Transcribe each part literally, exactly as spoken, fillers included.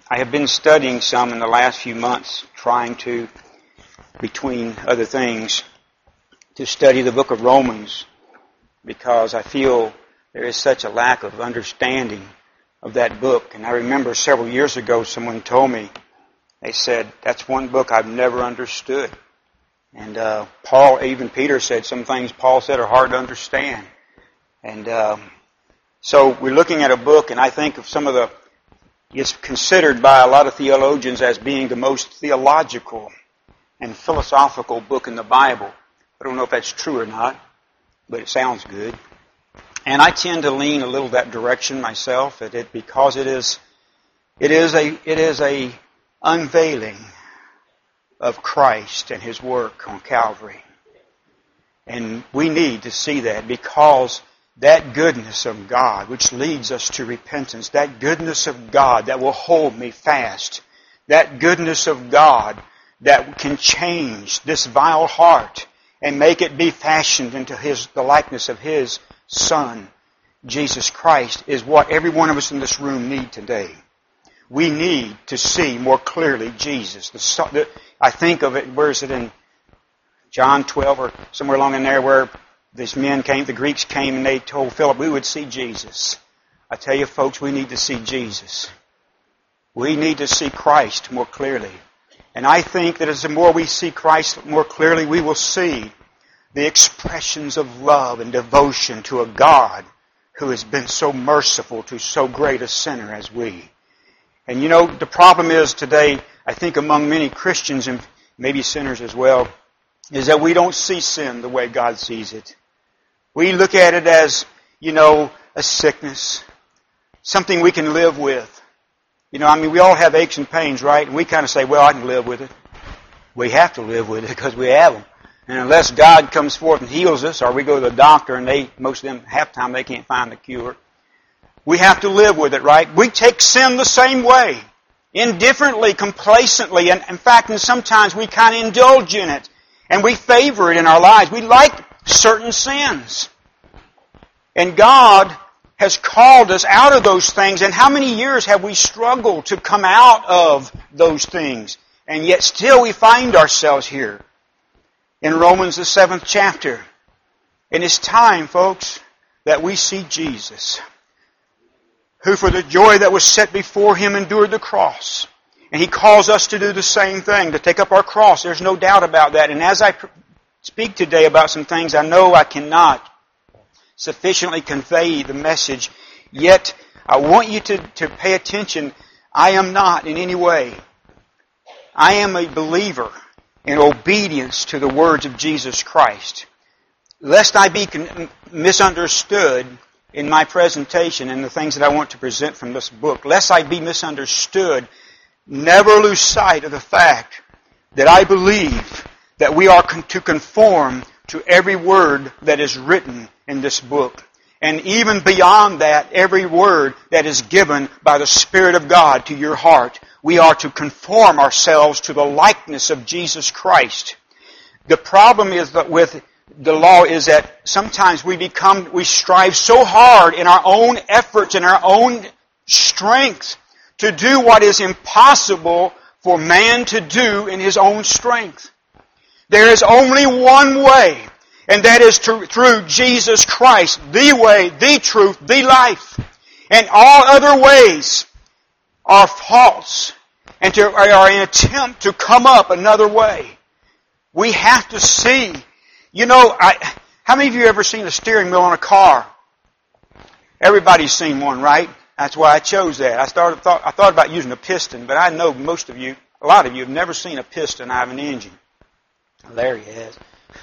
I have been studying some in the last few months, trying to, between other things, to study the book of Romans, because I feel there is such a lack of understanding of that book. And I remember several years ago someone told me, they said, that's one book I've never understood. And uh, Paul, even Peter said some things Paul said are hard to understand. And um, so we're looking at a book, and I think of some of the, it's considered by a lot of theologians as being the most theological and philosophical book in the Bible. I don't know if that's true or not, but it sounds good. And I tend to lean a little that direction myself, at it because it is, it is a, it is a unveiling of Christ and His work on Calvary. And we need to see that, because that goodness of God which leads us to repentance, that goodness of God that will hold me fast, that goodness of God that can change this vile heart and make it be fashioned into His, the likeness of His Son, Jesus Christ, is what every one of us in this room need today. We need to see more clearly Jesus. The, the, I think of it, where is it in John twelve or somewhere along in there, where these men came, the Greeks came, and they told Philip we would see Jesus. I tell you, folks, we need to see Jesus. We need to see Christ more clearly. And I think that as the more we see Christ more clearly, we will see the expressions of love and devotion to a God who has been so merciful to so great a sinner as we. And you know, the problem is today, I think among many Christians, and maybe sinners as well, is that we don't see sin the way God sees it. We look at it as, you know, a sickness, something we can live with. You know, I mean, we all have aches and pains, right? And we kind of say, well, I can live with it. We have to live with it because we have them. And unless God comes forth and heals us, or we go to the doctor and they, most of them, half the time they can't find the cure, we have to live with it, right? We take sin the same way, indifferently, complacently, and in fact, and sometimes we kind of indulge in it, and we favor it in our lives. We like certain sins. And God has called us out of those things, and how many years have we struggled to come out of those things? And yet still we find ourselves here in Romans the seventh chapter. And it's time, folks, that we see Jesus, who for the joy that was set before Him endured the cross. And He calls us to do the same thing, to take up our cross. There's no doubt about that. And as I speak today about some things I know I cannot sufficiently convey the message, yet I want you to, to pay attention. I am not in any way. I am a believer in obedience to the words of Jesus Christ. Lest I be con- misunderstood in my presentation and the things that I want to present from this book, lest I be misunderstood, never lose sight of the fact that I believe that we are con- to conform to every word that is written in this book. And even beyond that, every word that is given by the Spirit of God to your heart, we are to conform ourselves to the likeness of Jesus Christ. The problem is that with the law is that sometimes we become, we strive so hard in our own efforts, in our own strength, to do what is impossible for man to do in his own strength. There is only one way, and that is to, through Jesus Christ, the way, the truth, the life. And all other ways are false, and to, are an attempt to come up another way. We have to see. You know, I, how many of you have ever seen a steering wheel on a car? Everybody's seen one, right? That's why I chose that. I started thought I thought about using a piston, but I know most of you, a lot of you, have never seen a piston out of an engine. Larry has.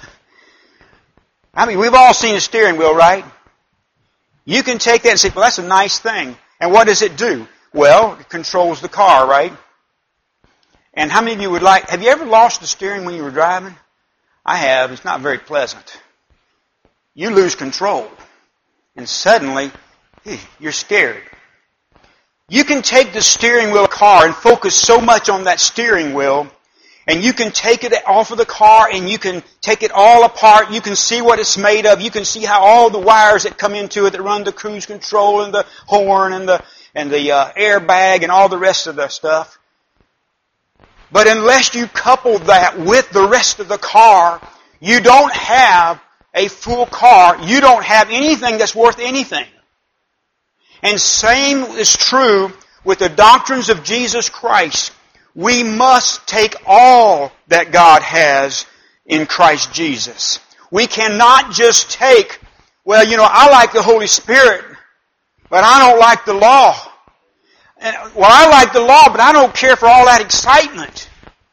I mean, we've all seen a steering wheel, right? You can take that and say, well, that's a nice thing. And what does it do? Well, it controls the car, right? And how many of you would like, have you ever lost the steering when you were driving? I have. It's not very pleasant. You lose control. And suddenly, you're scared. You can take the steering wheel of a car and focus so much on that steering wheel, and you can take it off of the car and you can take it all apart. You can see what it's made of. You can see how all the wires that come into it that run the cruise control and the horn and the and the uh, airbag and all the rest of the stuff. But unless you couple that with the rest of the car, you don't have a full car. You don't have anything that's worth anything. And same is true with the doctrines of Jesus Christ. We must take all that God has in Christ Jesus. We cannot just take, well, you know, I like the Holy Spirit, but I don't like the law. And, well, I like the law, but I don't care for all that excitement.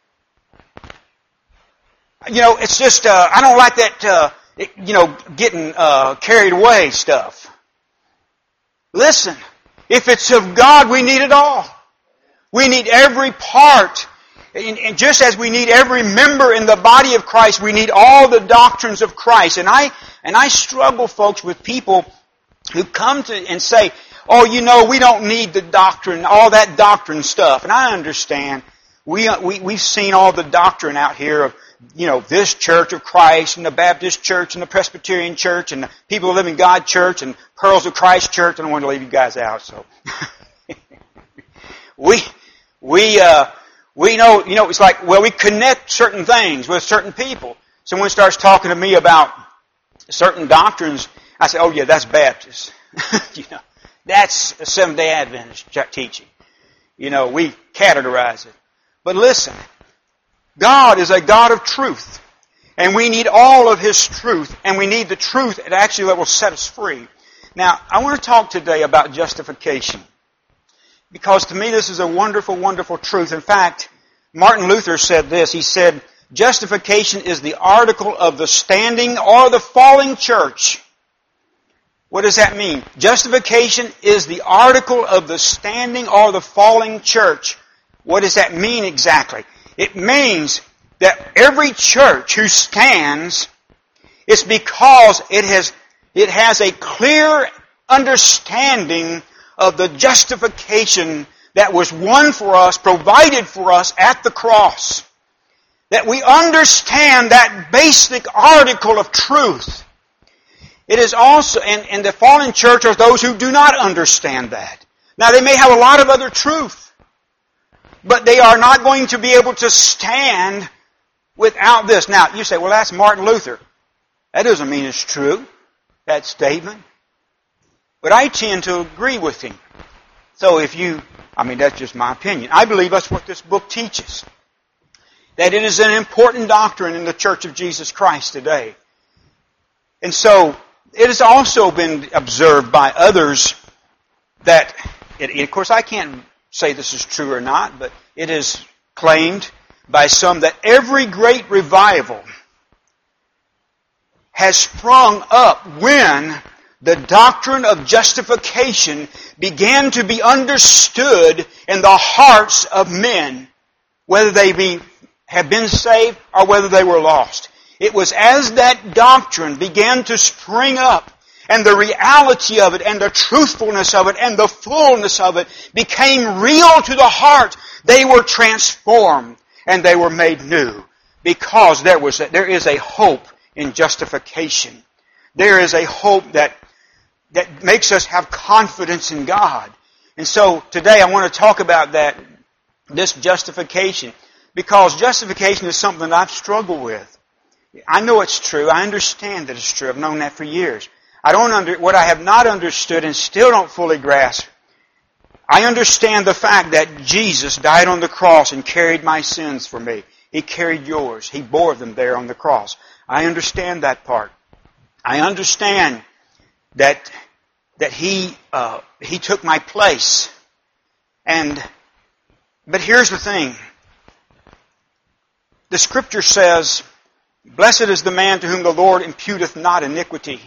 You know, it's just, uh, I don't like that, uh, it, you know, getting uh, carried away stuff. Listen, if it's of God, we need it all. We need every part. And, and just as we need every member in the body of Christ, we need all the doctrines of Christ. And I, and I struggle, folks, with people who come to and say, oh, you know, we don't need the doctrine, all that doctrine stuff. And I understand. We, we, we've seen all the doctrine out here of, you know, this Church of Christ and the Baptist Church and the Presbyterian Church and the People of Living God Church and Pearls of Christ Church. I don't want to leave you guys out, so. we, we, uh, we know, you know, it's like, well, we connect certain things with certain people. Someone starts talking to me about certain doctrines. I say, oh yeah, that's Baptist. You know, that's a Seventh-day Adventist teaching. You know, we categorize it. But listen, God is a God of truth. And we need all of His truth. And we need the truth that actually that will set us free. Now, I want to talk today about justification. Because to me this is a wonderful, wonderful truth. In fact, Martin Luther said this. He said, justification is the article of the standing or the falling church. What does that mean? Justification is the article of the standing or the falling church. What does that mean exactly? It means that every church who stands is because it has, it has a clear understanding of the justification that was won for us, provided for us at the cross. That we understand that basic article of truth. It is also, and, and the fallen church are those who do not understand that. Now they may have a lot of other truth, but they are not going to be able to stand without this. Now, you say, well, that's Martin Luther. That doesn't mean it's true, that statement. But I tend to agree with him. So if you, I mean, that's just my opinion. I believe that's what this book teaches. That it is an important doctrine in the Church of Jesus Christ today. And so, it has also been observed by others that, it, of course I can't say this is true or not, but it is claimed by some that every great revival has sprung up when the doctrine of justification began to be understood in the hearts of men, whether they be, have been saved or whether they were lost. It was as that doctrine began to spring up and the reality of it and the truthfulness of it and the fullness of it became real to the heart. They were transformed and they were made new because there was a, there is a hope in justification. There is a hope that that makes us have confidence in God. And so today I want to talk about that, this justification, because justification is something that I've struggled with. I know it's true. I understand that it's true. I've known that for years. I don't under, what I have not understood and still don't fully grasp, I understand the fact that Jesus died on the cross and carried my sins for me. He carried yours. He bore them there on the cross. I understand that part. I understand that that He uh, He took my place. And but here's the thing. The Scripture says, blessed is the man to whom the Lord imputeth not iniquity.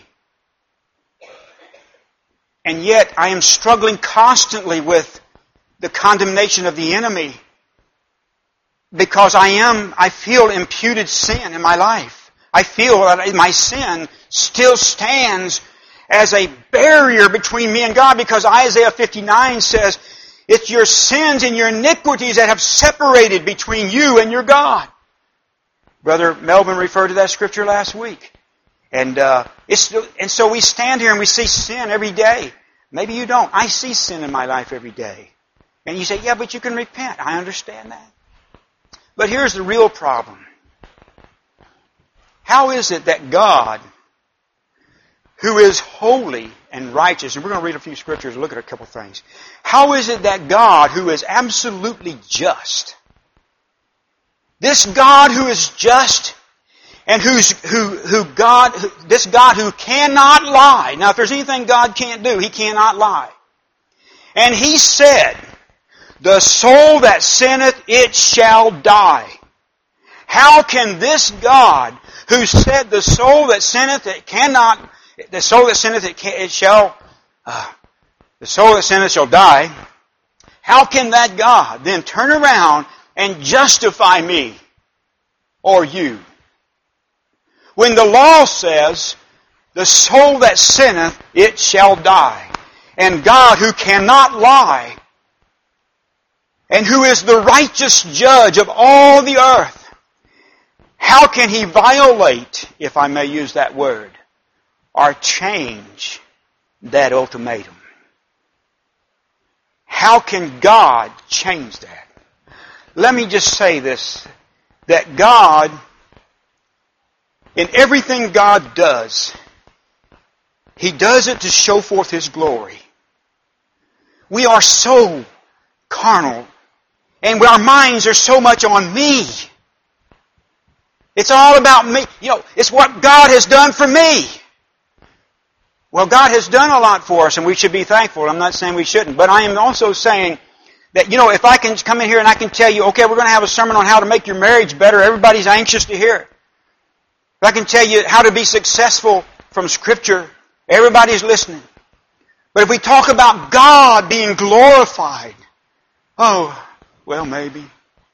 And yet I am struggling constantly with the condemnation of the enemy because I am, I feel imputed sin in my life. I feel that my sin still stands as a barrier between me and God because Isaiah fifty-nine says, it's your sins and your iniquities that have separated between you and your God. Brother Melvin referred to that scripture last week. And uh, it's and so we stand here and we see sin every day. Maybe you don't. I see sin in my life every day. And you say, yeah, but you can repent. I understand that. But here's the real problem. How is it that God, who is holy and righteous, and we're going to read a few scriptures and look at a couple things. How is it that God, who is absolutely just, this God who is just, and who's, who, who God, who, this God who cannot lie. Now if there's anything God can't do, He cannot lie. And He said, the soul that sinneth, it shall die. How can this God, who said the soul that sinneth, it cannot, the soul that sinneth, it, can, it shall, uh, the soul that sinneth shall die. How can that God then turn around and justify me or you? When the law says, the soul that sinneth, it shall die. And God, who cannot lie, and who is the righteous judge of all the earth, how can He violate, if I may use that word, or change that ultimatum? How can God change that? Let me just say this, that God, in everything God does, He does it to show forth His glory. We are so carnal, and our minds are so much on me. It's all about me. You know, it's what God has done for me. Well, God has done a lot for us, and we should be thankful. I'm not saying we shouldn't, but I am also saying that, you know, if I can come in here and I can tell you, okay, we're going to have a sermon on how to make your marriage better, everybody's anxious to hear it. If I can tell you how to be successful from Scripture, everybody's listening. But if we talk about God being glorified, oh, well, maybe.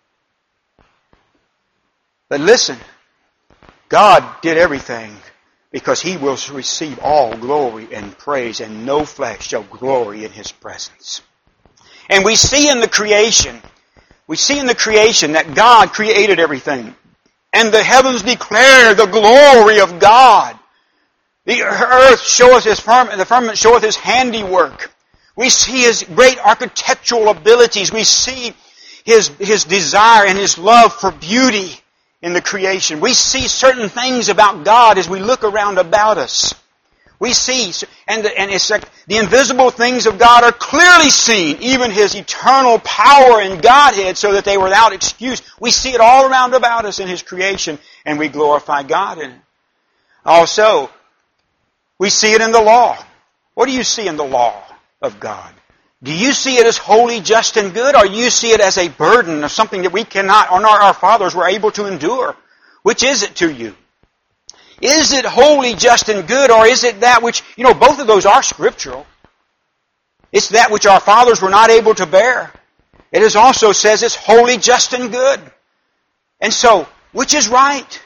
But listen, God did everything because He will receive all glory and praise, and no flesh shall glory in His presence. And we see in the creation, we see in the creation that God created everything. And the heavens declare the glory of God. The earth showeth His firmament, the firmament showeth His handiwork. We see His great architectural abilities. We see His, His desire and His love for beauty in the creation. We see certain things about God as we look around about us. We see, and, the, and it's like the invisible things of God are clearly seen, even His eternal power and Godhead, so that they were without excuse. We see it all around about us in His creation, and we glorify God in it. Also, we see it in the law. What do you see in the law of God? Do you see it as holy, just, and good, or do you see it as a burden of something that we cannot, or our fathers were able to endure? Which is it to you? Is it holy, just, and good, or is it that which, you know, both of those are scriptural. It's that which our fathers were not able to bear. It is also says it's holy, just, and good. And so, which is right?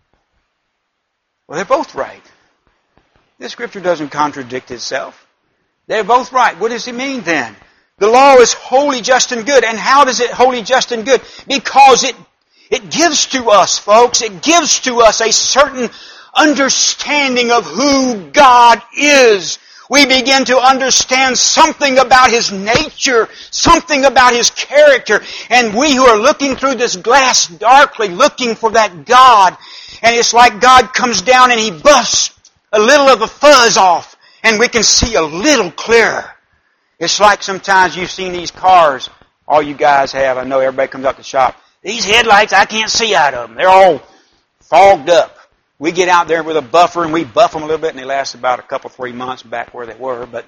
Well, they're both right. This scripture doesn't contradict itself. They're both right. What does it mean then? The law is holy, just, and good. And how does it holy, just, and good? Because it, it gives to us, folks, it gives to us a certain understanding of who God is. We begin to understand something about His nature, something about His character. And we who are looking through this glass darkly, looking for that God, and it's like God comes down and He busts a little of the fuzz off, and we can see a little clearer. It's like sometimes you've seen these cars, all you guys have, I know everybody comes out to shop. These headlights, I can't see out of them. They're all fogged up. We get out there with a buffer and we buff them a little bit, and they last about a couple, three months back where they were. But,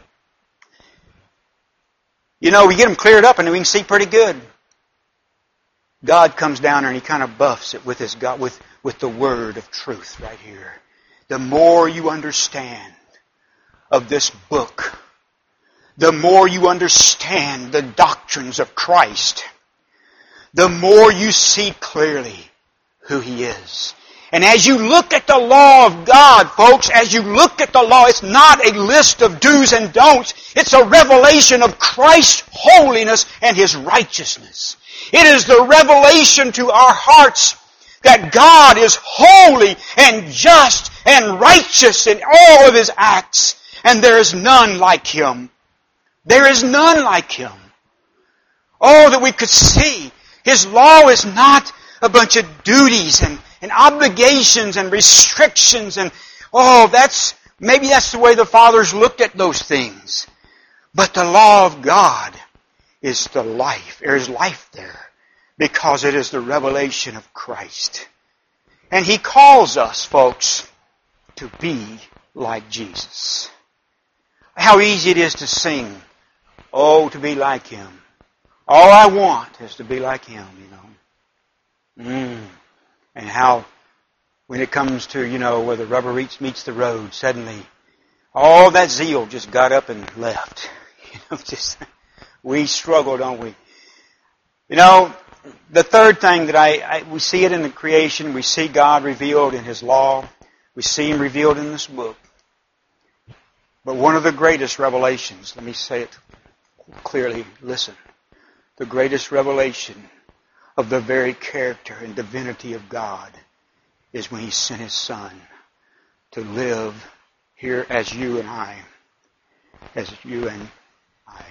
you know, we get them cleared up and we can see pretty good. God comes down there and He kind of buffs it with His God, with, with the word of truth right here. The more you understand of this book, the more you understand the doctrines of Christ, the more you see clearly who He is. And as you look at the law of God, folks, as you look at the law, it's not a list of do's and don'ts. It's a revelation of Christ's holiness and His righteousness. It is the revelation to our hearts that God is holy and just and righteous in all of His acts, and there is none like Him. There is none like Him. Oh, that we could see His law is not a bunch of duties and, and obligations and restrictions and, oh, that's, maybe that's the way the fathers looked at those things. But the law of God is the life. There is life there because it is the revelation of Christ. And He calls us, folks, to be like Jesus. How easy it is to sing, oh, to be like Him. All I want is to be like Him, you know. Mm. And how, when it comes to, you know, where the rubber meets, meets the road, suddenly all that zeal just got up and left. You know, just, we struggle, don't we? You know, the third thing that I, I, we see it in the creation, we see God revealed in His law, we see Him revealed in this book. But one of the greatest revelations, let me say it clearly, listen. The greatest revelation of the very character and divinity of God is when He sent His Son to live here as you and I, as you and I,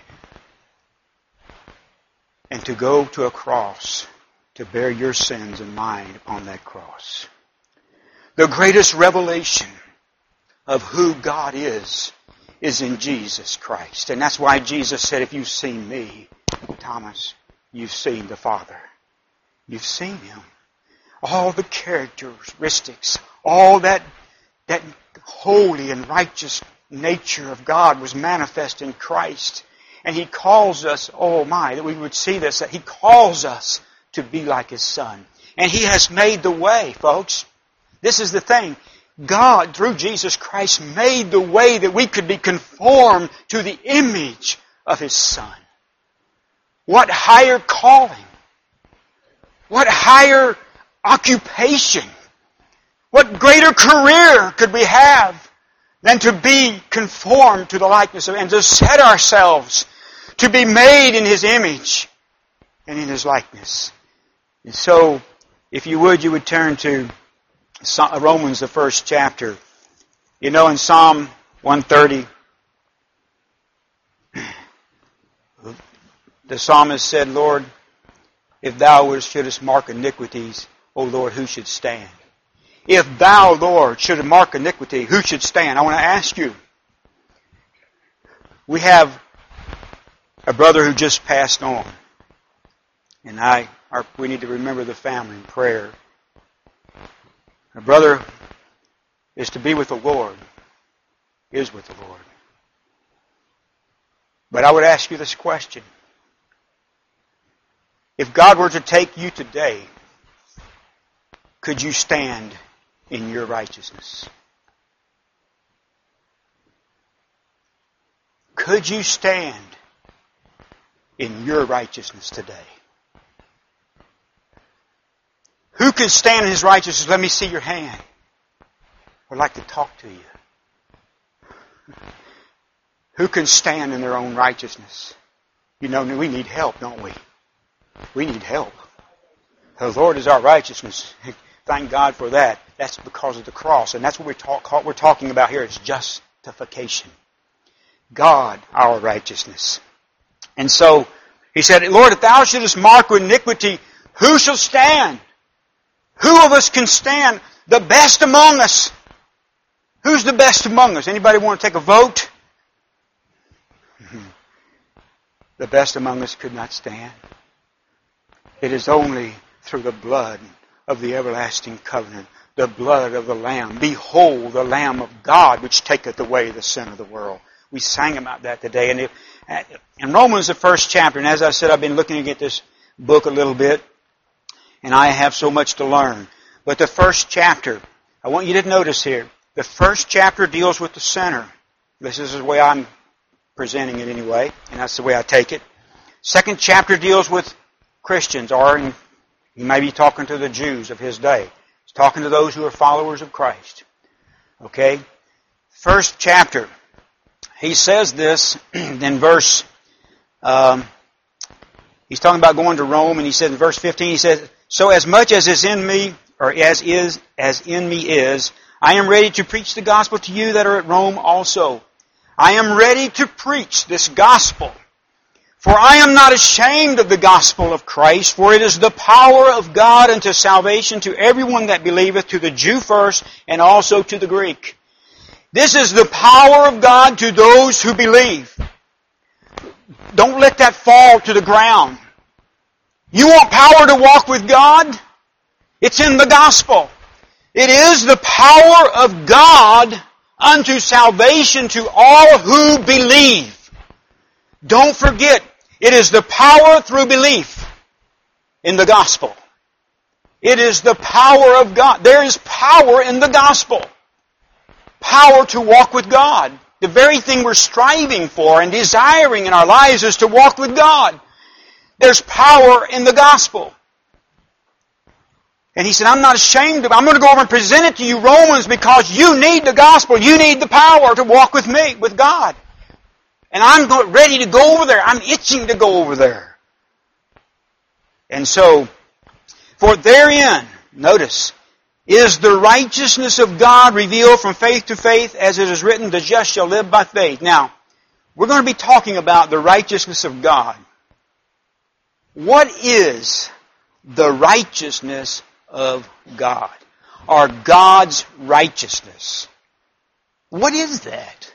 and to go to a cross to bear your sins and mine upon that cross. The greatest revelation of who God is is in Jesus Christ. And that's why Jesus said, if you've seen me, Thomas, you've seen the Father. You've seen Him. All the characteristics, all that, that holy and righteous nature of God was manifest in Christ. And He calls us, oh my, that we would see this, that He calls us to be like His Son. And He has made the way, folks. This is the thing. God, through Jesus Christ, made the way that we could be conformed to the image of His Son. What higher calling? What higher occupation? What greater career could we have than to be conformed to the likeness of, and to set ourselves to be made in His image and in His likeness? And so, if you would, you would turn to Romans, the first chapter. You know, in Psalm one thirty, the psalmist said, Lord, if Thou shouldest mark iniquities, O Lord, who should stand? If Thou, Lord, should mark iniquity, who should stand? I want to ask you. We have a brother who just passed on. And I, our, we need to remember the family in prayer. A brother is to be with the Lord, is with the Lord. But I would ask you this question. If God were to take you today, could you stand in your righteousness? Could you stand in your righteousness today? Who can stand in his righteousness? Let me see your hand. I'd like to talk to you. Who can stand in their own righteousness? You know, we need help, don't we? We need help. The Lord is our righteousness. Thank God for that. That's because of the cross. And that's what we're, talk, what we're talking about here. It's justification. God, our righteousness. And so, he said, Lord, if Thou shouldest mark with iniquity, who shall stand? Who of us can stand? The best among us. Who's the best among us? Anybody want to take a vote? The best among us could not stand. It is only through the blood of the everlasting covenant, the blood of the Lamb. Behold, the Lamb of God, which taketh away the sin of the world. We sang about that today. And if, in Romans, the first chapter, and as I said, I've been looking at this book a little bit, and I have so much to learn. But the first chapter, I want you to notice here, the first chapter deals with the sinner. This is the way I'm presenting it anyway, and that's the way I take it. Second chapter deals with Christians, or he may be talking to the Jews of his day. He's talking to those who are followers of Christ. Okay? First chapter, he says this in verse, um, he's talking about going to Rome, and he said in verse fifteen, he says, so as much as is in me, or as is, as in me is, I am ready to preach the gospel to you that are at Rome also. I am ready to preach this gospel. For I am not ashamed of the gospel of Christ, for it is the power of God unto salvation to everyone that believeth, to the Jew first, and also to the Greek. This is the power of God to those who believe. Don't let that fall to the ground. You want power to walk with God? It's in the gospel. It is the power of God unto salvation to all who believe. Don't forget, it is the power through belief in the gospel. It is the power of God. There is power in the gospel. Power to walk with God. The very thing we're striving for and desiring in our lives is to walk with God. There's power in the gospel. And he said, I'm not ashamed of it. I'm going to go over and present it to you, Romans, because you need the gospel. You need the power to walk with me, with God. And I'm ready to go over there. I'm itching to go over there. And so, for therein, notice, is the righteousness of God revealed from faith to faith, as it is written, the just shall live by faith. Now, we're going to be talking about the righteousness of God. What is the righteousness of God? Or God's righteousness? What is that?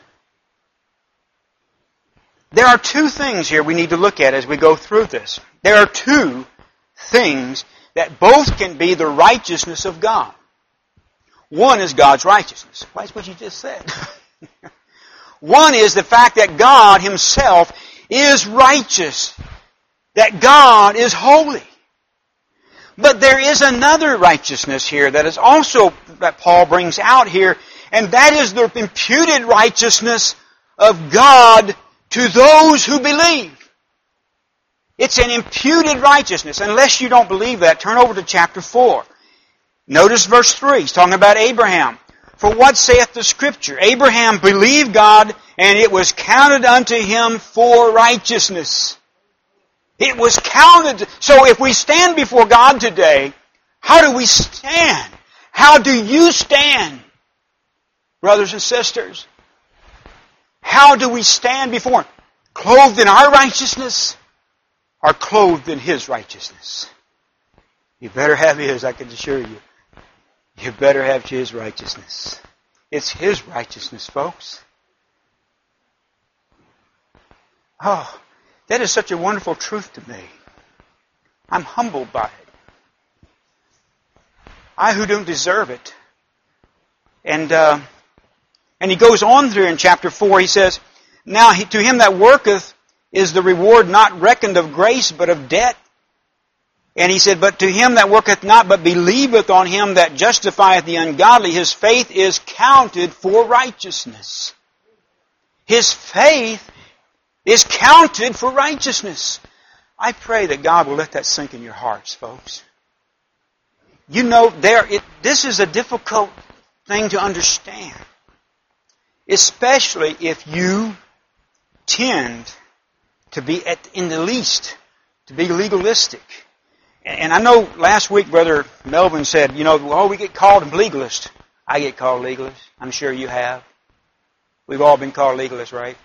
There are two things here we need to look at as we go through this. There are two things that both can be the righteousness of God. One is God's righteousness. That's what you just said. One is the fact that God Himself is righteous. That God is holy. But there is another righteousness here that is also, that Paul brings out here, and that is the imputed righteousness of God to those who believe. It's an imputed righteousness. Unless you don't believe that, turn over to chapter four. Notice verse three. He's talking about Abraham. For what saith the Scripture? Abraham believed God, and it was counted unto him for righteousness. It was counted. So if we stand before God today, how do we stand? How do you stand, brothers and sisters? How do we stand before Him? Clothed in our righteousness or clothed in His righteousness? You better have His, I can assure you. You better have His righteousness. It's His righteousness, folks. Oh, that is such a wonderful truth to me. I'm humbled by it. I who don't deserve it. And uh, and he goes on through in chapter four, he says, Now to him that worketh is the reward not reckoned of grace, but of debt. And he said, But to him that worketh not, but believeth on him that justifieth the ungodly, his faith is counted for righteousness. His faith is counted for righteousness. I pray that God will let that sink in your hearts, folks. You know, there it, this is a difficult thing to understand. Especially if you tend to be, at, in the least, to be legalistic. And I know last week Brother Melvin said, you know, oh, we get called legalist. I get called legalist. I'm sure you have. We've all been called legalists, right?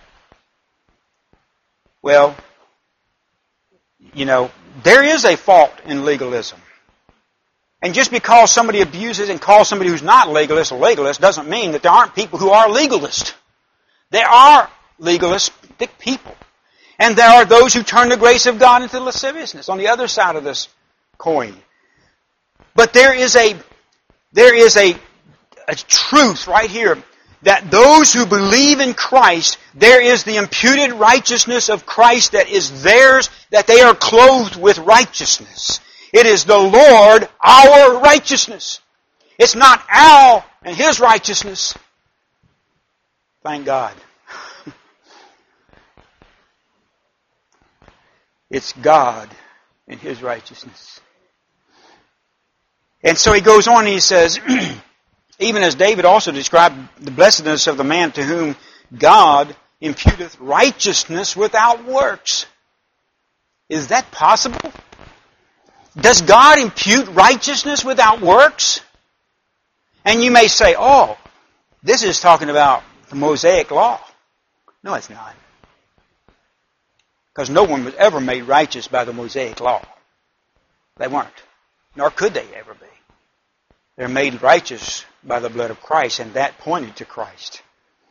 Well, you know, there is a fault in legalism. And just because somebody abuses and calls somebody who's not legalist a legalist doesn't mean that there aren't people who are legalist. There are legalistic people. And there are those who turn the grace of God into lasciviousness on the other side of this coin. But there is a there is a, a truth right here that those who believe in Christ, there is the imputed righteousness of Christ that is theirs, that they are clothed with righteousness. It is the Lord, our righteousness. It's not Al and his righteousness. Thank God. It's God and His righteousness. And so he goes on and he says, even as David also described the blessedness of the man to whom God imputeth righteousness without works. Is that possible? Does God impute righteousness without works? And you may say, oh, this is talking about the Mosaic law. No, it's not. Because no one was ever made righteous by the Mosaic law. They weren't. Nor could they ever be. They're made righteous by the blood of Christ, and that pointed to Christ.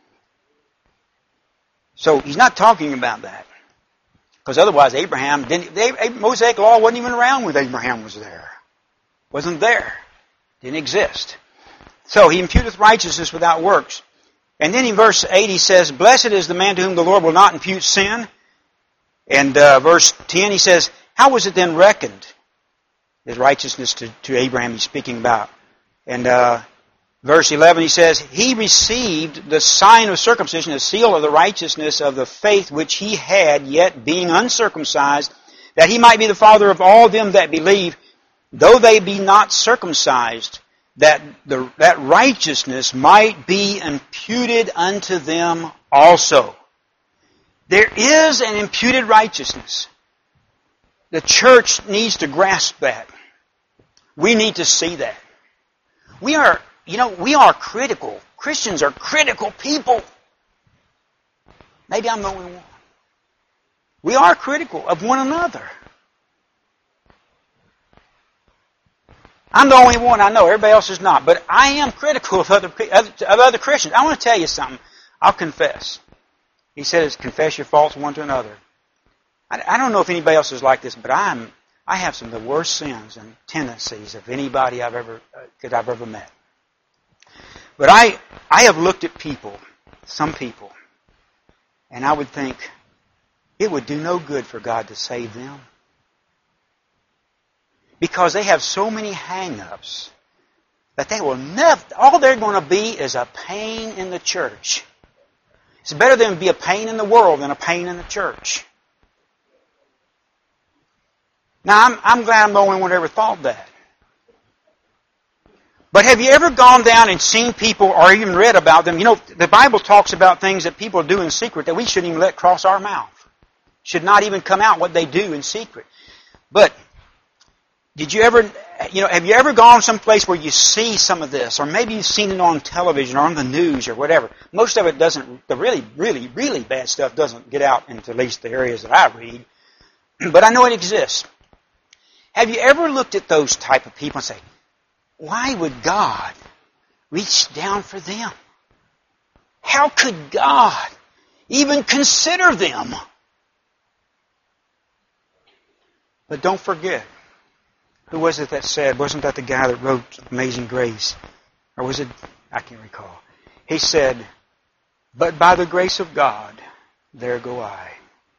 So he's not talking about that. Because otherwise Abraham didn't, the Mosaic law wasn't even around when Abraham was there. Wasn't there. Didn't exist. So he imputeth righteousness without works. And then in verse eight he says, blessed is the man to whom the Lord will not impute sin. And uh, verse ten he says, how was it then reckoned? His righteousness to, to Abraham he's speaking about. And uh, verse eleven he says, he received the sign of circumcision, the seal of the righteousness of the faith which he had, yet being uncircumcised, that he might be the father of all them that believe, though they be not circumcised, that the, that righteousness might be imputed unto them also. There is an imputed righteousness. The church needs to grasp that. We need to see that. We are, you know, we are critical. Christians are critical people. Maybe I'm the only one. We are critical of one another. I'm the only one I know. Everybody else is not. But I am critical of other, of other Christians. I want to tell you something. I'll confess. He says, confess your faults one to another. I, I don't know if anybody else is like this, but I'm, I have some of the worst sins and tendencies of anybody I've ever, uh, that I've ever met. But I, I have looked at people, some people, and I would think, it would do no good for God to save them. Because they have so many hang-ups that they will never, all they're going to be is a pain in the church. It's better than to be a pain in the world than a pain in the church. Now, I'm, I'm glad I'm the only one who ever thought that. But have you ever gone down and seen people or even read about them? You know, the Bible talks about things that people do in secret that we shouldn't even let cross our mouth. Should not even come out what they do in secret. But did you ever, you know, have you ever gone someplace where you see some of this? Or maybe you've seen it on television or on the news or whatever. Most of it doesn't, the really, really, really bad stuff doesn't get out into at least the areas that I read. But I know it exists. Have you ever looked at those type of people and say, why would God reach down for them? How could God even consider them? But don't forget, who was it that said, wasn't that the guy that wrote Amazing Grace? Or was it, I can't recall. He said, but by the grace of God, there go I.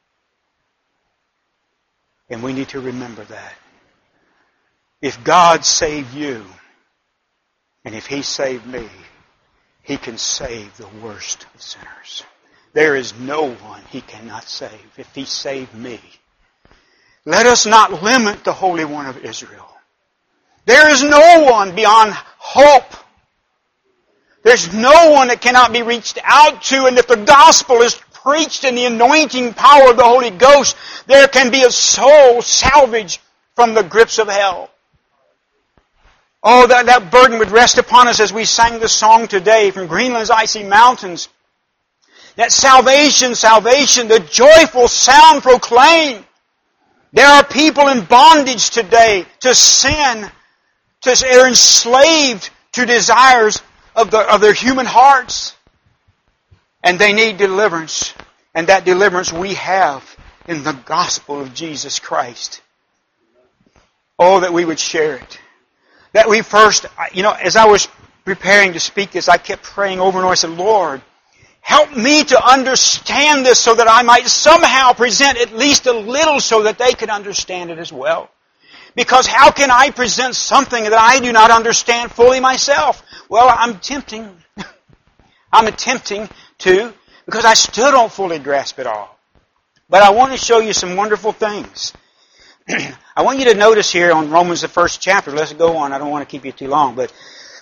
And we need to remember that. If God saved you, and if He saved me, He can save the worst of sinners. There is no one He cannot save if He saved me. Let us not limit the Holy One of Israel. There is no one beyond hope. There's no one that cannot be reached out to, and if the gospel is preached in the anointing power of the Holy Ghost, there can be a soul salvaged from the grips of hell. Oh, that, that burden would rest upon us as we sang the song today from Greenland's icy mountains. That salvation, salvation, the joyful sound proclaim. There are people in bondage today to sin. To, they're enslaved to desires of, the, of their human hearts. And they need deliverance. And that deliverance we have in the gospel of Jesus Christ. Oh, that we would share it. That we first, you know, as I was preparing to speak this, I kept praying over and over. I said, Lord, help me to understand this so that I might somehow present at least a little so that they could understand it as well. Because how can I present something that I do not understand fully myself? Well, I'm attempting. I'm attempting to, because I still don't fully grasp it all. But I want to show you some wonderful things. I want you to notice here on Romans, the first chapter. Let's go on. I don't want to keep you too long, but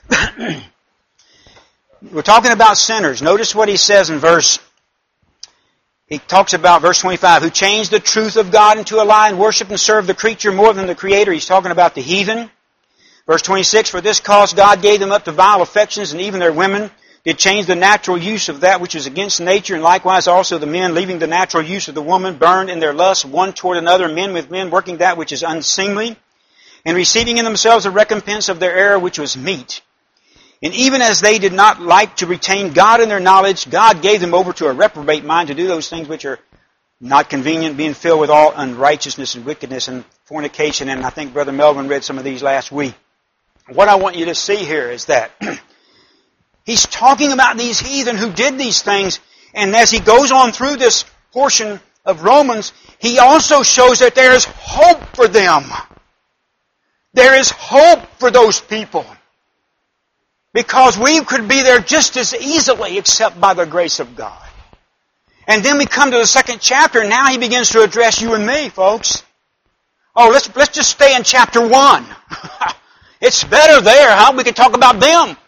we're talking about sinners. Notice what he says in verse, he talks about verse twenty-five, who changed the truth of God into a lie and worship and serve the creature more than the Creator. He's talking about the heathen. Verse twenty-six, for this cause God gave them up to vile affections, and even their women did change the natural use of that which is against nature, and likewise also the men, leaving the natural use of the woman, burned in their lust one toward another, men with men, working that which is unseemly, and receiving in themselves a recompense of their error which was meet. And even as they did not like to retain God in their knowledge, God gave them over to a reprobate mind to do those things which are not convenient, being filled with all unrighteousness and wickedness and fornication. And I think Brother Melvin read some of these last week. What I want you to see here is that he's talking about these heathen who did these things, and as he goes on through this portion of Romans, he also shows that there is hope for them. There is hope for those people. Because we could be there just as easily except by the grace of God. And then we come to the second chapter, and now he begins to address you and me, folks. Oh, let's let's just stay in chapter one. It's better there, huh? We can talk about them.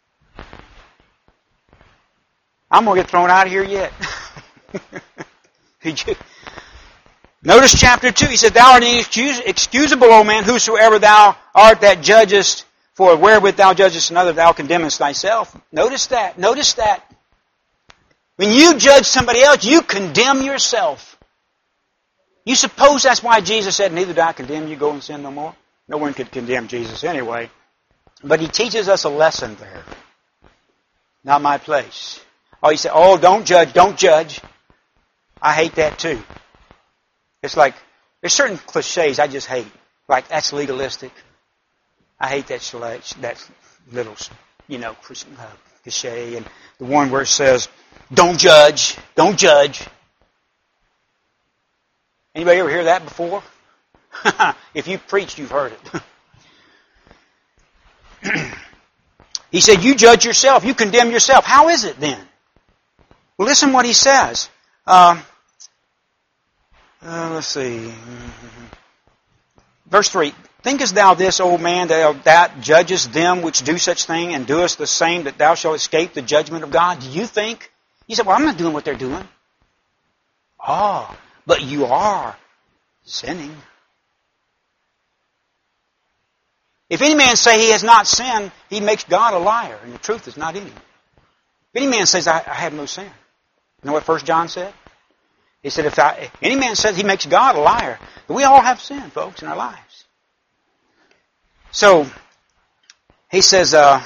I'm going to get thrown out of here yet. Notice chapter two. He said, Thou art inexcusable, O man, whosoever thou art that judgest, for wherewith thou judgest another, thou condemnest thyself. Notice that. Notice that. When you judge somebody else, you condemn yourself. You suppose that's why Jesus said, Neither do I condemn you, go and sin no more? No one could condemn Jesus anyway. But he teaches us a lesson there. Not my place. Oh, he said, oh, don't judge, don't judge. I hate that too. It's like, there's certain cliches I just hate. Like, that's legalistic. I hate that that little, you know, cliche. And the one where it says, don't judge, don't judge. Anybody ever hear that before? If you've preached, you've heard it. He said, you judge yourself, you condemn yourself. How is it then? Well, listen what he says. Uh, uh, let's see. Verse three. Thinkest thou this, O man, that thou judgest them which do such thing, and doest the same, that thou shalt escape the judgment of God? Do you think? You said, well, I'm not doing what they're doing. Oh, but you are sinning. If any man say he has not sinned, he makes God a liar, and the truth is not in him. If any man says, I, I have no sin. You know what First John said? He said, if, I, if any man says he makes God a liar, but we all have sin, folks, in our lives. So, he says, uh,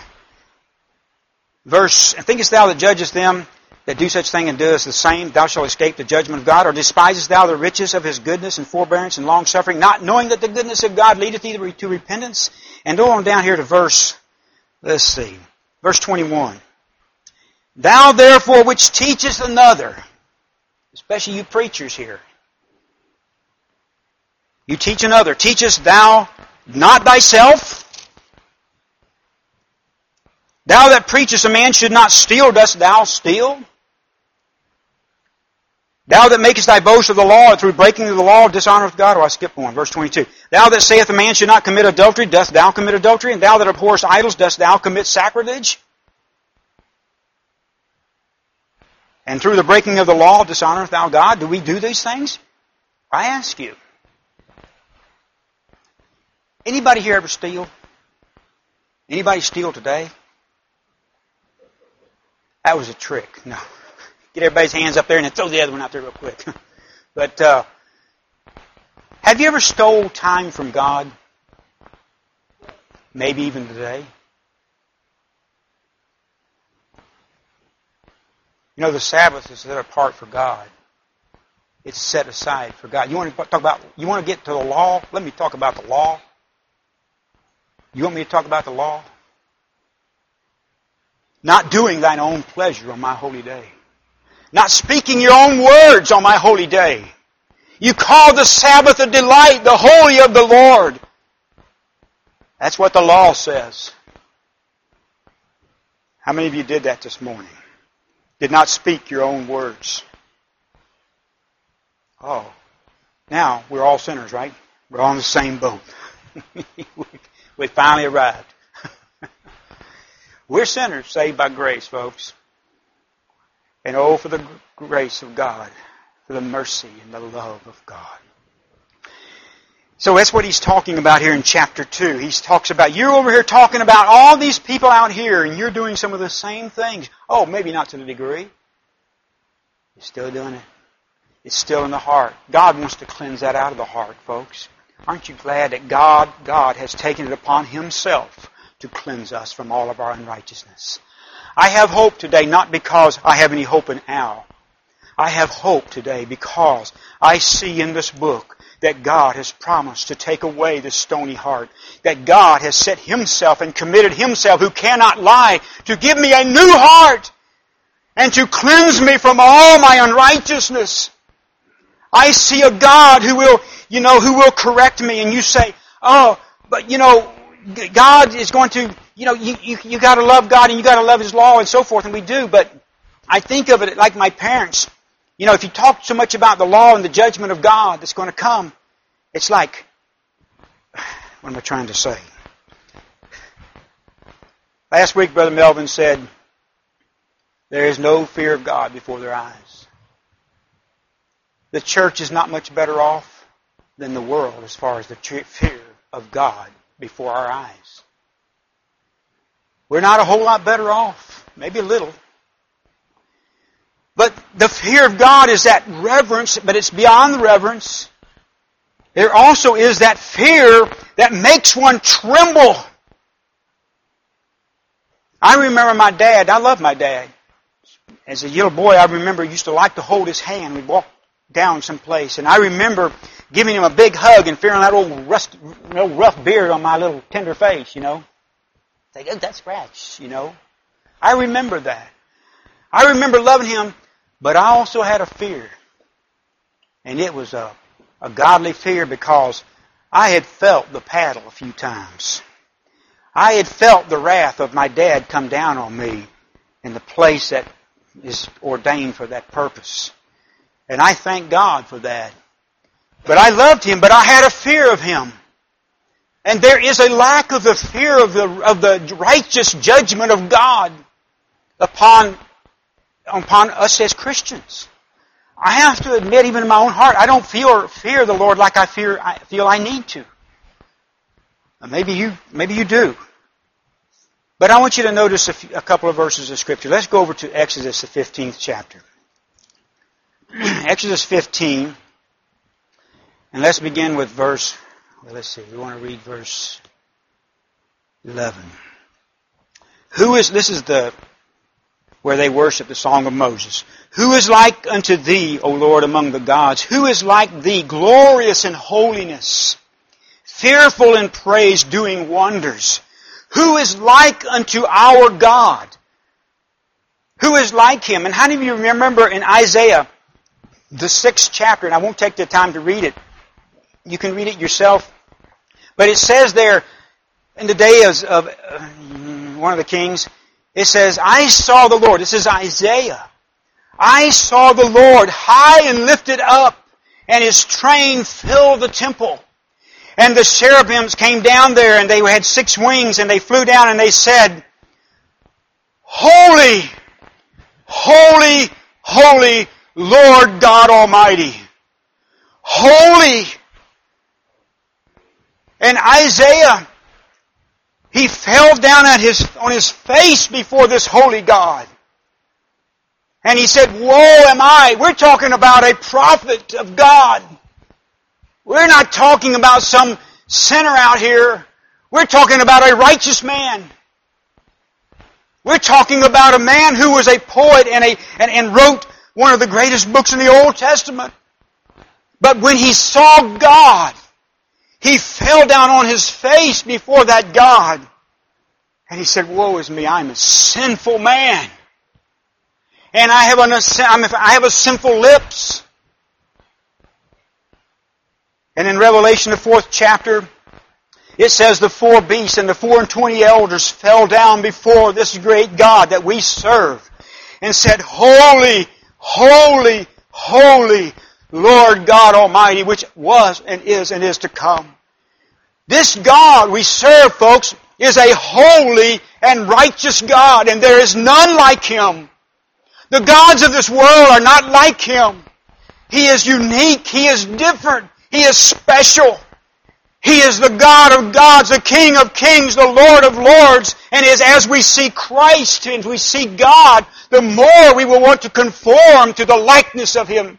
verse, thinkest thou that judgest them that do such thing and doest the same, thou shalt escape the judgment of God? Or despisest thou the riches of his goodness and forbearance and long-suffering, not knowing that the goodness of God leadeth thee to repentance? And go on down here to verse, let's see, verse twenty-one. Thou therefore which teachest another, especially you preachers here, you teach another, teachest thou not thyself? Thou that preachest a man should not steal, dost thou steal? Thou that makest thy boast of the law, through breaking of the law, dishonoreth God. Oh, I skipped one. Verse twenty-two. Thou that saith a man should not commit adultery, dost thou commit adultery? And thou that abhorrest idols, dost thou commit sacrilege? And through the breaking of the law, dishonoreth thou God? Do we do these things? I ask you. Anybody here ever steal? Anybody steal today? That was a trick. No. Get everybody's hands up there and then throw the other one out there real quick. But uh, have you ever stole time from God? Maybe even today. You know, the Sabbath is set apart for God. It's set aside for God. You want to talk about? You want to get to the law? Let me talk about the law. You want me to talk about the law? Not doing thine own pleasure on my holy day. Not speaking your own words on my holy day. You call the Sabbath a delight, the holy of the Lord. That's what the law says. How many of you did that this morning? Did not speak your own words. Oh. Now, we're all sinners, right? We're all in the same boat. We finally arrived. We're sinners saved by grace, folks. And oh, for the grace of God, for the mercy and the love of God. So that's what he's talking about here in chapter two. He talks about, you're over here talking about all these people out here, and you're doing some of the same things. Oh, maybe not to the degree. You're still doing it. It's still in the heart. God wants to cleanse that out of the heart, folks. Aren't you glad that God, God has taken it upon Himself to cleanse us from all of our unrighteousness? I have hope today, not because I have any hope in Al. I have hope today because I see in this book that God has promised to take away the stony heart. That God has set Himself and committed Himself, who cannot lie, to give me a new heart and to cleanse me from all my unrighteousness. I see a God who will, you know, who will correct me. And you say, oh, but you know, God is going to, you know, you, you, you got to love God and you got to love His law and so forth, and we do. But I think of it like my parents. You know, if you talk so much about the law and the judgment of God that's going to come, it's like, what am I trying to say? Last week, Brother Melvin said, there is no fear of God before their eyes. The church is not much better off than the world as far as the fear of God before our eyes. We're not a whole lot better off, maybe a little. But the fear of God is that reverence, but it's beyond the reverence. There also is that fear that makes one tremble. I remember my dad. I love my dad. As a little boy, I remember I used to like to hold his hand. We'd walk down someplace, and I remember giving him a big hug and feeling that old, rust, old rough beard on my little tender face, you know. Say, oh, that scratch, you know. I remember that. I remember loving him, but I also had a fear. And it was a, a godly fear because I had felt the paddle a few times. I had felt the wrath of my dad come down on me in the place that is ordained for that purpose. And I thank God for that. But I loved him, but I had a fear of him. And there is a lack of the fear of the of the righteous judgment of God upon, upon us as Christians. I have to admit, even in my own heart, I don't feel fear the Lord like I fear I feel I need to. Maybe you maybe you do. But I want you to notice a, few, a couple of verses of Scripture. Let's go over to Exodus, the fifteenth chapter. Exodus fifteen. And let's begin with verse, well, let's see, we want to read verse eleven. Who is, this is the, where they worship the Song of Moses. Who is like unto thee, O Lord, among the gods? Who is like thee, glorious in holiness, fearful in praise, doing wonders? Who is like unto our God? Who is like Him? And how many of you remember in Isaiah, the sixth chapter, and I won't take the time to read it. You can read it yourself. But it says there, in the day of, of uh, one of the kings, it says, I saw the Lord. This is Isaiah. I saw the Lord high and lifted up, and His train filled the temple. And the cherubims came down there, and they had six wings, and they flew down, and they said, Holy, holy, holy, Lord God Almighty. Holy. And Isaiah, he fell down at his, on his face before this holy God. And he said, woe am I. We're talking about a prophet of God. We're not talking about some sinner out here. We're talking about a righteous man. We're talking about a man who was a poet and, a, and, and wrote one of the greatest books in the Old Testament. But when he saw God, he fell down on his face before that God. And he said, woe is me, I'm a sinful man. And I have, an, I have a sinful lips. And in Revelation, the fourth chapter, it says the four beasts and the four and twenty elders fell down before this great God that we serve and said, Holy, holy, holy, Lord God Almighty, which was and is and is to come. This God we serve, folks, is a holy and righteous God, and there is none like Him. The gods of this world are not like Him. He is unique. He is different. He is special. He is the God of gods, the King of kings, the Lord of lords. And as, as we see Christ and we see God, the more we will want to conform to the likeness of Him.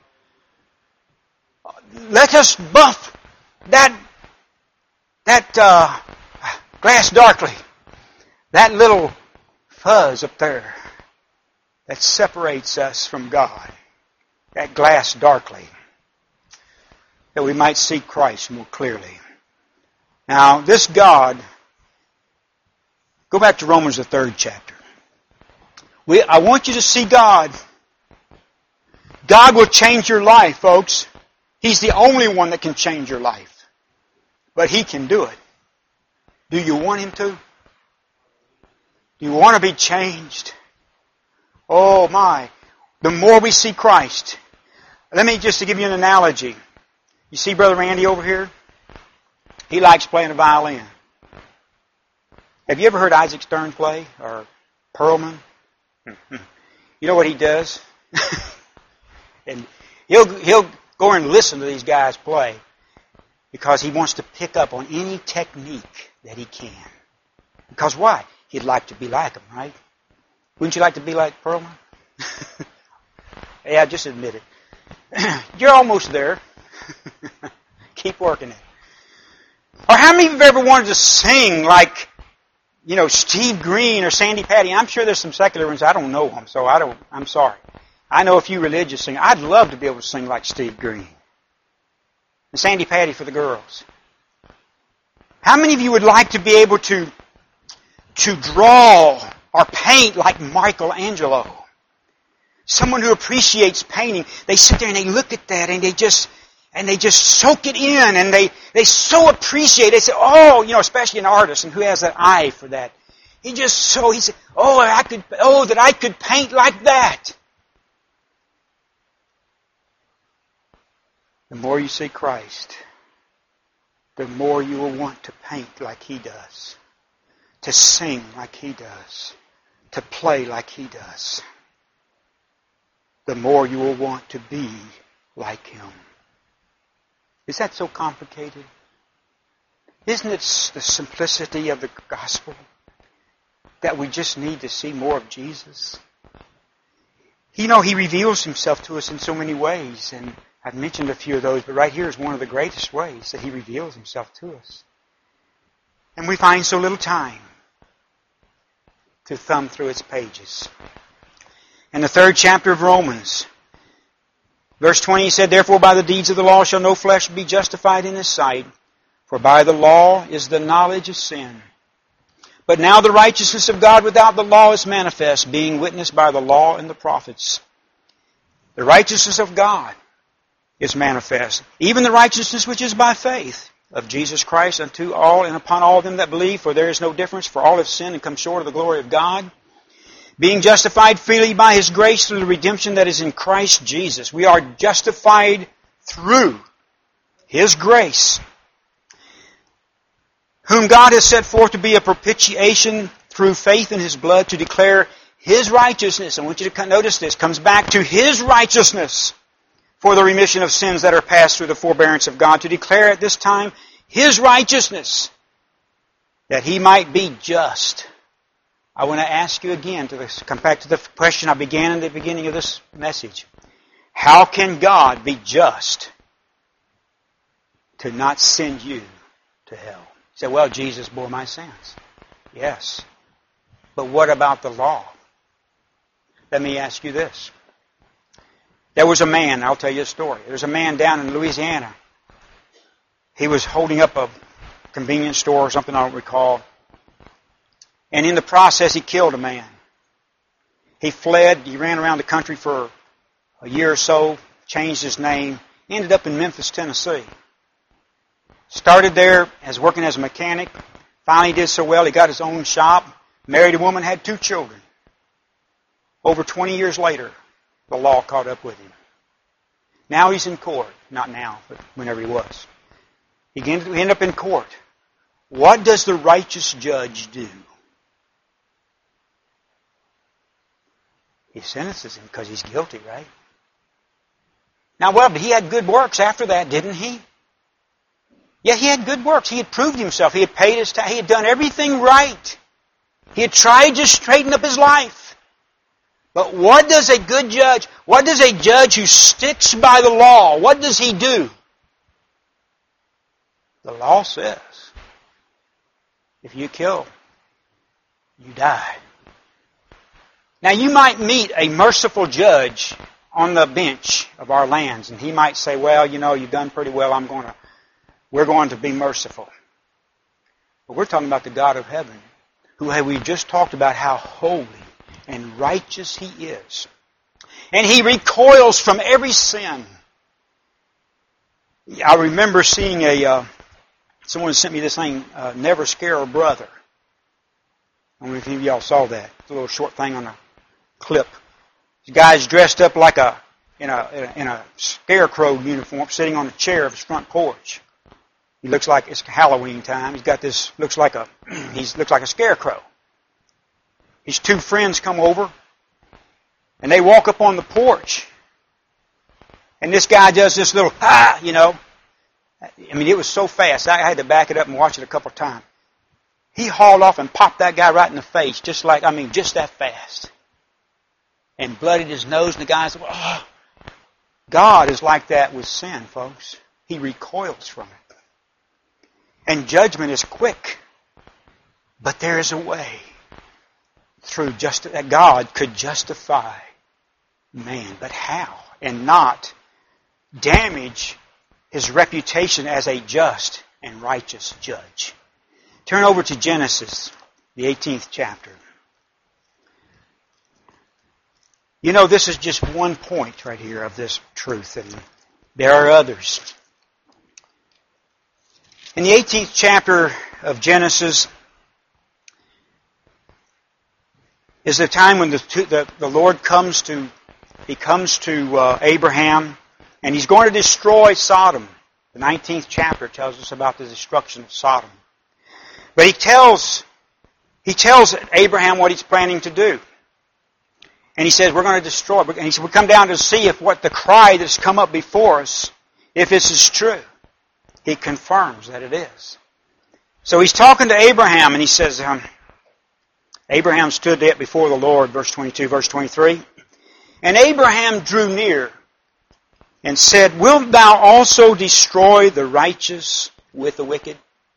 Let us buff that, that uh, glass darkly. That little fuzz up there that separates us from God. That glass darkly. That we might see Christ more clearly. Now, this God, go back to Romans the third chapter. We, I want you to see God. God will change your life, folks. He's the only one that can change your life. But He can do it. Do you want Him to? Do you want to be changed? Oh my. The more we see Christ. Let me just to give you an analogy. You see Brother Randy over here? He likes playing the violin. Have you ever heard Isaac Stern play? Or Perlman? You know what he does? And he'll, he'll go and listen to these guys play because he wants to pick up on any technique that he can. Because why? He'd like to be like them, right? Wouldn't you like to be like Perlman? Yeah, just admit it. You're almost there. Keep working it. Or how many of you have ever wanted to sing like, you know, Steve Green or Sandy Patty? I'm sure there's some secular ones. I don't know them, so I don't, I'm sorry. I know a few religious singers. I'd love to be able to sing like Steve Green. And Sandy Patty for the girls. How many of you would like to be able to, to draw or paint like Michelangelo? Someone who appreciates painting. They sit there and they look at that and they just, and they just soak it in and they, they so appreciate it. They say, oh, you know, especially an artist and who has an eye for that. He just so, he said, oh, I could, oh, that I could paint like that. The more you see Christ, the more you will want to paint like He does, to sing like He does, to play like He does. The more you will want to be like Him. Is that so complicated? Isn't it the simplicity of the gospel that we just need to see more of Jesus? You know, He reveals Himself to us in so many ways, and I've mentioned a few of those, but right here is one of the greatest ways that He reveals Himself to us. And we find so little time to thumb through its pages. In the third chapter of Romans, verse twenty, he said, therefore by the deeds of the law shall no flesh be justified in His sight, for by the law is the knowledge of sin. But now the righteousness of God without the law is manifest, being witnessed by the law and the prophets. The righteousness of God is manifest, even the righteousness which is by faith of Jesus Christ unto all and upon all them that believe, for there is no difference, for all have sinned and come short of the glory of God, being justified freely by His grace through the redemption that is in Christ Jesus. We are justified through His grace, whom God has set forth to be a propitiation through faith in His blood, to declare His righteousness. I want you to notice this, comes back to His righteousness for the remission of sins that are passed through the forbearance of God, to declare at this time His righteousness, that He might be just. I want to ask you again, to come back to the question I began in the beginning of this message. How can God be just to not send you to hell? You say, well, Jesus bore my sins. Yes. But what about the law? Let me ask you this. There was a man, I'll tell you a story. There was a man down in Louisiana. He was holding up a convenience store or something, I don't recall. And in the process, he killed a man. He fled. He ran around the country for a year or so, changed his name, ended up in Memphis, Tennessee. Started there as working as a mechanic. Finally did so well, he got his own shop, married a woman, had two children. Over twenty years later, the law caught up with him. Now he's in court. Not now, but whenever he was. He ended up in court. What does the righteous judge do? He sentences him because he's guilty, right? Now, well, but he had good works after that, didn't he? Yeah, he had good works. He had proved himself. He had paid his tax. He had done everything right. He had tried to straighten up his life. But what does a good judge, what does a judge who sticks by the law, what does he do? The law says, if you kill, you die. Now you might meet a merciful judge on the bench of our lands, and he might say, well, you know, you've done pretty well, I'm going to, we're going to be merciful. But we're talking about the God of heaven, who we just talked about how holy and righteous He is. And He recoils from every sin. I remember seeing a, uh, someone sent me this thing, uh, Never Scare a Brother. I don't know if any of y'all saw that. It's a little short thing on a clip. The guy's dressed up like a, in a, in a scarecrow uniform, sitting on a chair of his front porch. He looks like it's Halloween time. He's got this, looks like a, he looks like a scarecrow. His two friends come over, and they walk up on the porch. And this guy does this little, ah, you know. I mean, it was so fast. I had to back it up and watch it a couple of times. He hauled off and popped that guy right in the face, just like, I mean, just that fast. And bloodied his nose, and the guy said, oh. God is like that with sin, folks. He recoils from it. And judgment is quick. But there is a way through just that God could justify man. But how? And not damage His reputation as a just and righteous judge. Turn over to Genesis, the eighteenth chapter. You know, this is just one point right here of this truth, and there are others. In the eighteenth chapter of Genesis is the time when the, the, the Lord comes to, He comes to uh, Abraham, and He's going to destroy Sodom. The nineteenth chapter tells us about the destruction of Sodom. But He tells, He tells Abraham what He's planning to do. And He says, we're going to destroy it. And He said, we come down to see if what the cry that's come up before us, if this is true. He confirms that it is. So He's talking to Abraham, and He says, um, Abraham stood before the Lord, verse twenty-two, verse twenty-three. And Abraham drew near and said, wilt thou also destroy the righteous with the wicked?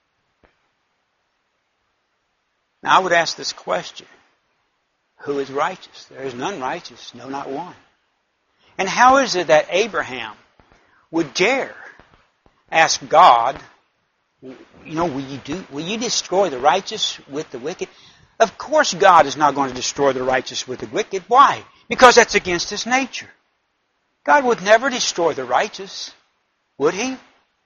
Now I would ask this question. Who is righteous? There is none righteous, no, not one. And how is it that Abraham would dare ask God, you know, will you do, will you destroy the righteous with the wicked? Of course God is not going to destroy the righteous with the wicked. Why? Because that's against His nature. God would never destroy the righteous, would He?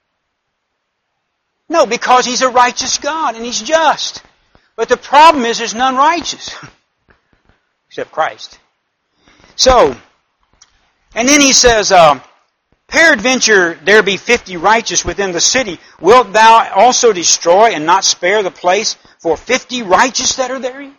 No, because He's a righteous God and He's just. But the problem is there's none righteous. Except Christ. So, and then He says, uh, peradventure there be fifty righteous within the city. Wilt thou also destroy and not spare the place for fifty righteous that are therein?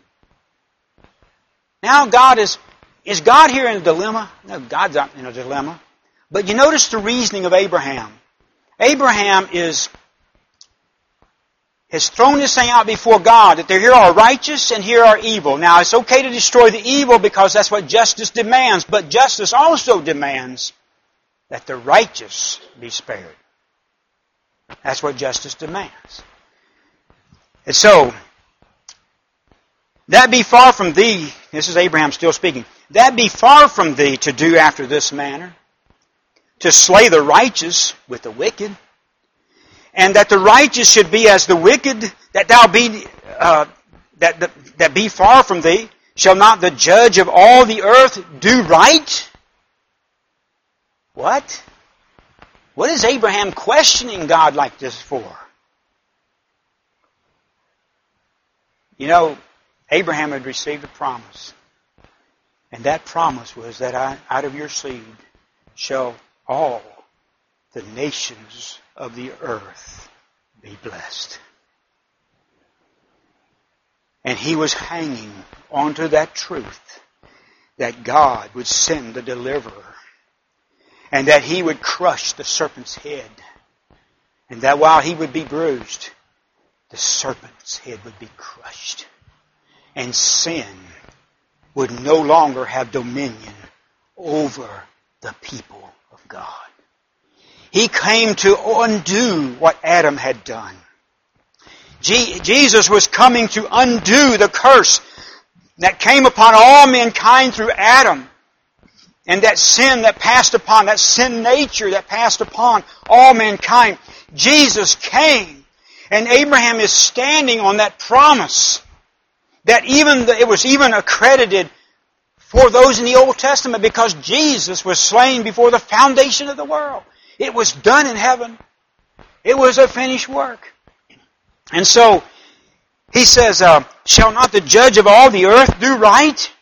Now God is, is God here in a dilemma? No, God's not in a dilemma. But you notice the reasoning of Abraham. Abraham is, has thrown this thing out before God, that there here are righteous and here are evil. Now it's okay to destroy the evil because that's what justice demands, but justice also demands that the righteous be spared. That's what justice demands. And so, that be far from thee, this is Abraham still speaking, that be far from thee to do after this manner, to slay the righteous with the wicked, and that the righteous should be as the wicked, that thou be, uh, that, that, that be far from thee. Shall not the judge of all the earth do right? What? What is Abraham questioning God like this for? You know, Abraham had received a promise. And that promise was that I, out of your seed shall all the nations of the earth be blessed. And he was hanging onto that truth that God would send the deliverer and that he would crush the serpent's head And that while he would be bruised, the serpent's head would be crushed. And sin would no longer have dominion over the people of God. He came to undo what Adam had done. Jesus was coming to undo the curse that came upon all mankind through Adam. And that sin that passed upon, that sin nature that passed upon all mankind. Jesus came, and Abraham is standing on that promise that even the, it was even accredited for those in the Old Testament because Jesus was slain before the foundation of the world. It was done in heaven. It was a finished work. And so, he says, uh, shall not the judge of all the earth do right?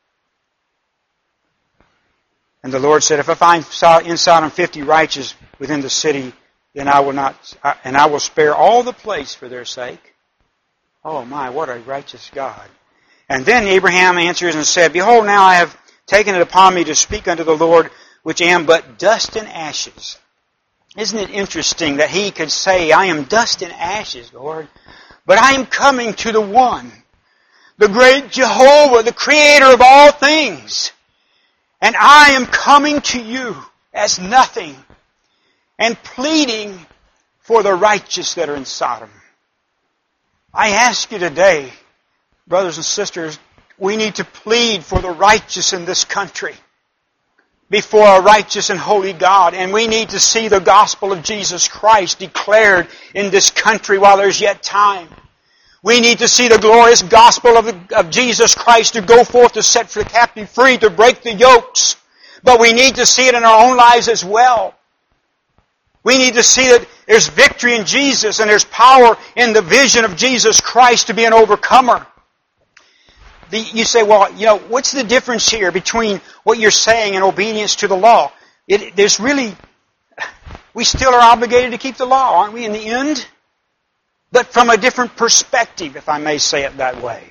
And the Lord said, if I find in Sodom fifty righteous within the city, then I will not, and I will spare all the place for their sake. Oh my, what a righteous God. And then Abraham answers and said, behold, now I have taken it upon me to speak unto the Lord, which am but dust and ashes. Isn't it interesting that he could say, I am dust and ashes, Lord, but I am coming to the one, the great Jehovah, the creator of all things. And I am coming to you as nothing and pleading for the righteous that are in Sodom. I ask you today, brothers and sisters, we need to plead for the righteous in this country before a righteous and holy God. And we need to see the gospel of Jesus Christ declared in this country while there's yet time. We need to see the glorious gospel of, the, of Jesus Christ to go forth to set the captive free, to break the yokes. But we need to see it in our own lives as well. We need to see that there's victory in Jesus and there's power in the vision of Jesus Christ to be an overcomer. The, you say, well, you know, what's the difference here between what you're saying and obedience to the law? It, there's really, we still are obligated to keep the law, aren't we, in the end? But from a different perspective, if I may say it that way.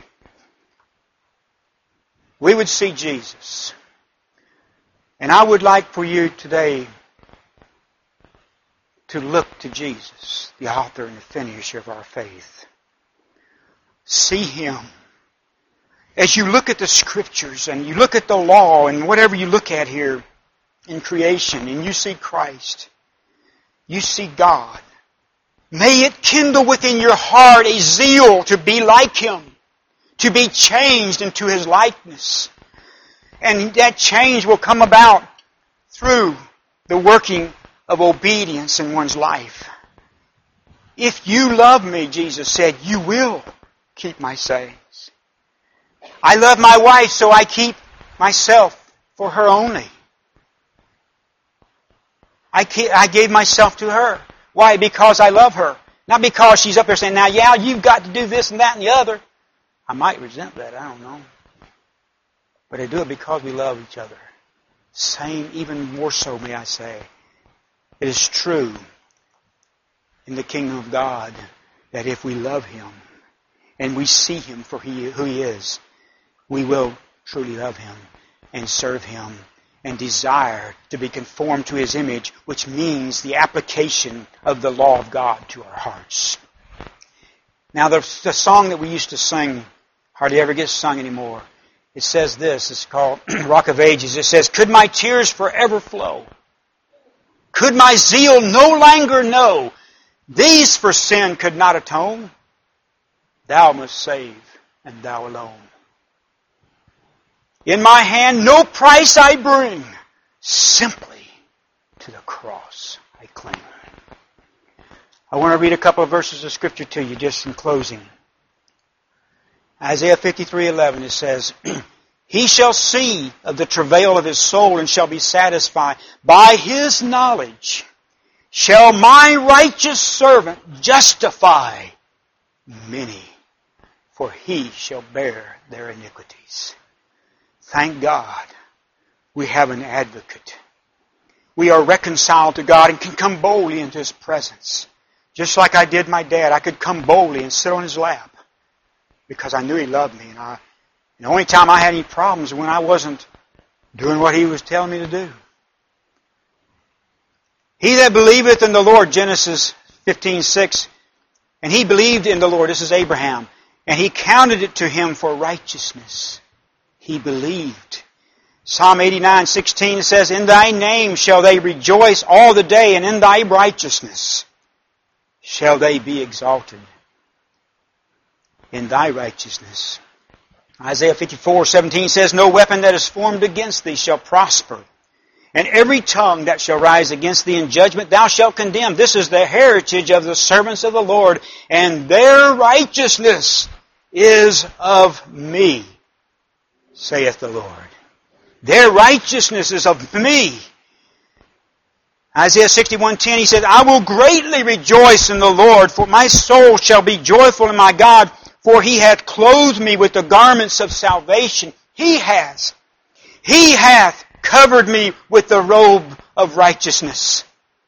We would see Jesus. And I would like for you today to look to Jesus, the author and the finisher of our faith. See Him. As you look at the Scriptures and you look at the law and whatever you look at here in creation and you see Christ, you see God. May it kindle within your heart a zeal to be like Him, to be changed into His likeness. And that change will come about through the working of obedience in one's life. If you love me, Jesus said, you will keep my sayings. I love my wife, so I keep myself for her only. I, keep, I gave myself to her. Why? Because I love her. Not because she's up there saying, now, yeah, you've got to do this and that and the other. I might resent that, I don't know. But I do it because we love each other. Same, even more so, may I say. It is true in the kingdom of God that if we love Him and we see Him for who He is, we will truly love Him and serve Him and desire to be conformed to His image, which means the application of the law of God to our hearts. Now, the, the song that we used to sing hardly ever gets sung anymore. It says this, it's called Rock of Ages. It says, could my tears forever flow? Could my zeal no longer know? These for sin could not atone. Thou must save, and Thou alone. In my hand no price I bring, simply to the cross I cling. I want to read a couple of verses of Scripture to you just in closing. Isaiah fifty-three eleven, it says, He shall see of the travail of his soul and shall be satisfied. By his knowledge shall my righteous servant justify many, for he shall bear their iniquities. Thank God we have an advocate. We are reconciled to God and can come boldly into His presence. Just like I did my dad, I could come boldly and sit on his lap because I knew he loved me. And I, the only time I had any problems was when I wasn't doing what He was telling me to do. He that believeth in the Lord, Genesis fifteen six, and he believed in the Lord. This is Abraham. And he counted it to him for righteousness. He believed. Psalm eighty-nine sixteen says, in thy name shall they rejoice all the day, and in thy righteousness shall they be exalted. In thy righteousness. Isaiah fifty-four seventeen says, no weapon that is formed against thee shall prosper, and every tongue that shall rise against thee in judgment thou shalt condemn. This is the heritage of the servants of the Lord, and their righteousness is of me, saith the Lord. Their righteousness is of me. Isaiah sixty-one ten, he said, I will greatly rejoice in the Lord, for my soul shall be joyful in my God, for he hath clothed me with the garments of salvation. He has. He hath covered me with the robe of righteousness.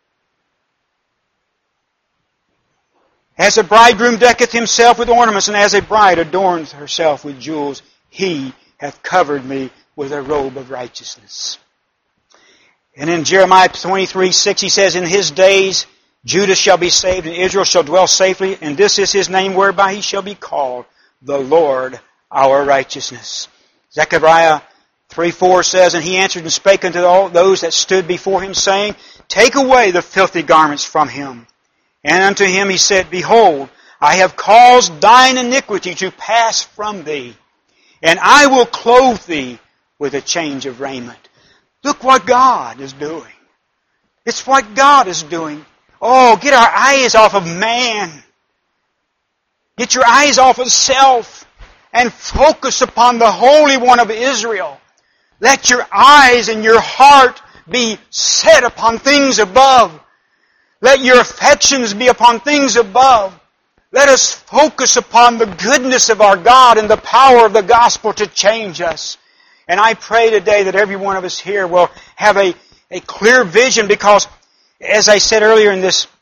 As a bridegroom decketh himself with ornaments, and as a bride adorneth herself with jewels, he hath covered me with a robe of righteousness. And in Jeremiah twenty-three six, he says, in his days Judah shall be saved, and Israel shall dwell safely, and this is his name whereby he shall be called, the Lord our righteousness. Zechariah three four says, and he answered and spake unto all those that stood before him, saying, take away the filthy garments from him. And unto him he said, behold, I have caused thine iniquity to pass from thee, and I will clothe thee with a change of raiment. Look what God is doing. It's what God is doing. Oh, get our eyes off of man. Get your eyes off of self and focus upon the Holy One of Israel. Let your eyes and your heart be set upon things above. Let your affections be upon things above. Let us focus upon the goodness of our God and the power of the gospel to change us. And I pray today that every one of us here will have a, a clear vision, because, as I said earlier in this,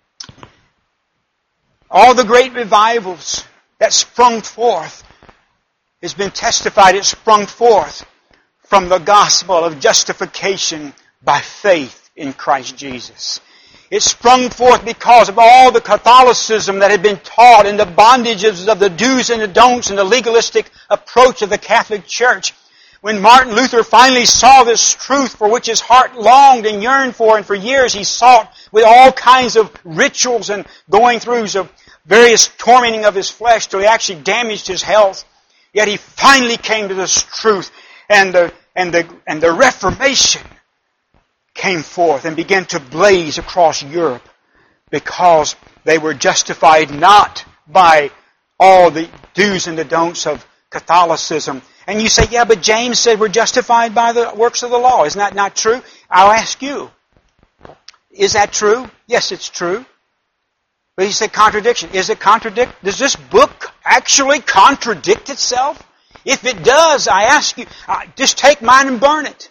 all the great revivals that sprung forth has been testified. It sprung forth from the gospel of justification by faith in Christ Jesus. It sprung forth because of all the Catholicism that had been taught and the bondages of the do's and the don'ts and the legalistic approach of the Catholic Church. When Martin Luther finally saw this truth for which his heart longed and yearned for, and for years he sought with all kinds of rituals and going throughs of various tormenting of his flesh till he actually damaged his health, yet he finally came to this truth, and the, and the, and the Reformation came forth and began to blaze across Europe, because they were justified not by all the do's and the don'ts of Catholicism. And you say, yeah, but James said we're justified by the works of the law. Isn't that not true? I'll ask you, is that true? Yes, it's true. But he said contradiction. Is it contradict? Does this book actually contradict itself? If it does, I ask you, uh, just take mine and burn it.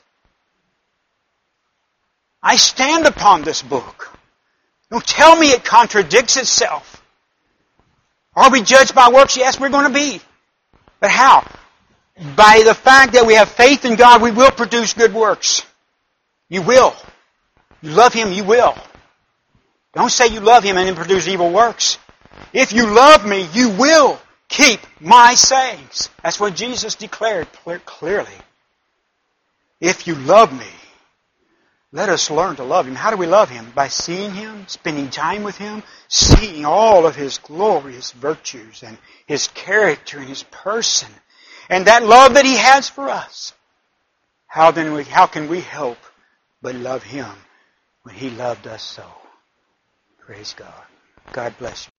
I stand upon this book. Don't tell me it contradicts itself. Are we judged by works? Yes, we're going to be. But how? By the fact that we have faith in God, we will produce good works. You will. You love Him, you will. Don't say you love Him and then produce evil works. If you love me, you will keep my sayings. That's what Jesus declared clearly. If you love me, let us learn to love Him. How do we love Him? By seeing Him, spending time with Him, seeing all of His glorious virtues and His character and His person, and that love that He has for us. How then we, how can we help but love Him when He loved us so? Praise God. God bless you.